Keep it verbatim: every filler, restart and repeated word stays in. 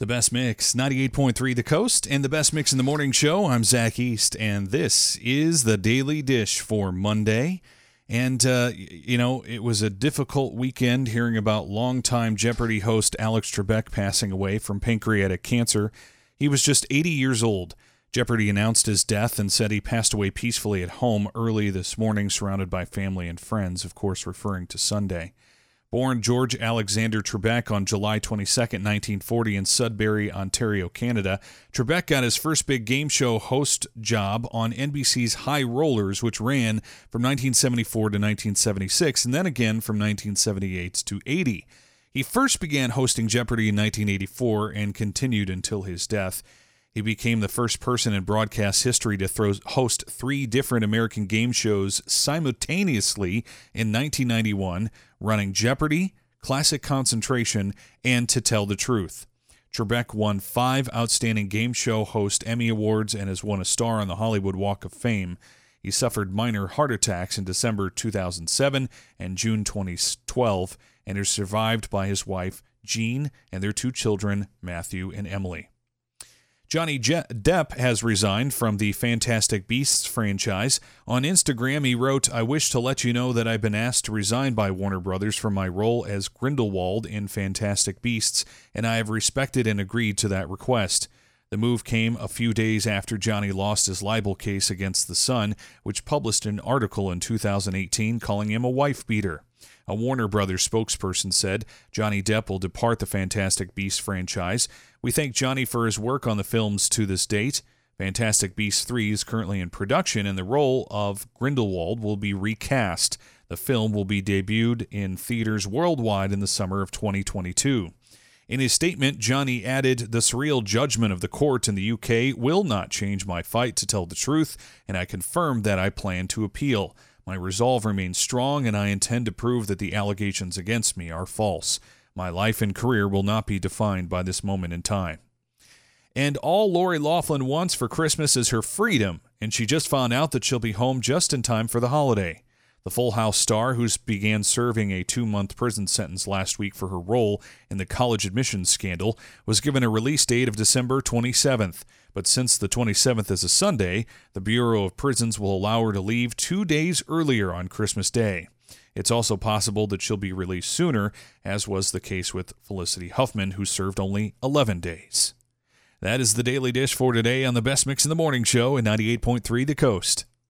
The Best Mix, ninety-eight point three The Coast, and The Best Mix in the Morning Show. I'm Zach East, and this is the Daily Dish for Monday. And, uh, you know, it was a difficult weekend hearing about longtime Jeopardy host Alex Trebek passing away from pancreatic cancer. He was just eighty years old. Jeopardy announced his death and said he passed away peacefully at home early this morning, surrounded by family and friends, of course referring to Sunday. Born George Alexander Trebek on July twenty-second, nineteen forty in Sudbury, Ontario, Canada, Trebek got his first big game show host job on N B C's High Rollers, which ran from nineteen seventy-four to nineteen seventy-six, and then again from nineteen seventy-eight to eighty. He first began hosting Jeopardy in nineteen eighty-four and continued until his death. He became the first person in broadcast history to throw, host three different American game shows simultaneously in nineteen ninety-one, running Jeopardy, Classic Concentration, and To Tell the Truth. Trebek won five Outstanding Game Show Host Emmy Awards and has won a star on the Hollywood Walk of Fame. He suffered minor heart attacks in December two thousand seven and June twenty twelve and is survived by his wife, Jean, and their two children, Matthew and Emily. Johnny Je- Depp has resigned from the Fantastic Beasts franchise. On Instagram, he wrote, "I wish to let you know that I've been asked to resign by Warner Brothers from my role as Grindelwald in Fantastic Beasts, and I have respected and agreed to that request." The move came a few days after Johnny lost his libel case against The Sun, which published an article in two thousand eighteen calling him a wife-beater. A Warner Brothers spokesperson said Johnny Depp will depart the Fantastic Beasts franchise. "We thank Johnny for his work on the films to this date. Fantastic Beasts three is currently in production, and the role of Grindelwald will be recast. The film will be debuted in theaters worldwide in the summer of twenty twenty-two. In his statement, Johnny added, "The surreal judgment of the court in the U K will not change my fight to tell the truth, and I confirm that I plan to appeal. My resolve remains strong, and I intend to prove that the allegations against me are false. My life and career will not be defined by this moment in time." And all Lori Loughlin wants for Christmas is her freedom, and she just found out that she'll be home just in time for the holiday. The Full House star, who began serving a two-month prison sentence last week for her role in the college admissions scandal, was given a release date of December twenty-seventh. But since the twenty-seventh is a Sunday, the Bureau of Prisons will allow her to leave two days earlier on Christmas Day. It's also possible that she'll be released sooner, as was the case with Felicity Huffman, who served only eleven days. That is the Daily Dish for today on the Best Mix in the Morning Show at ninety-eight point three The Coast.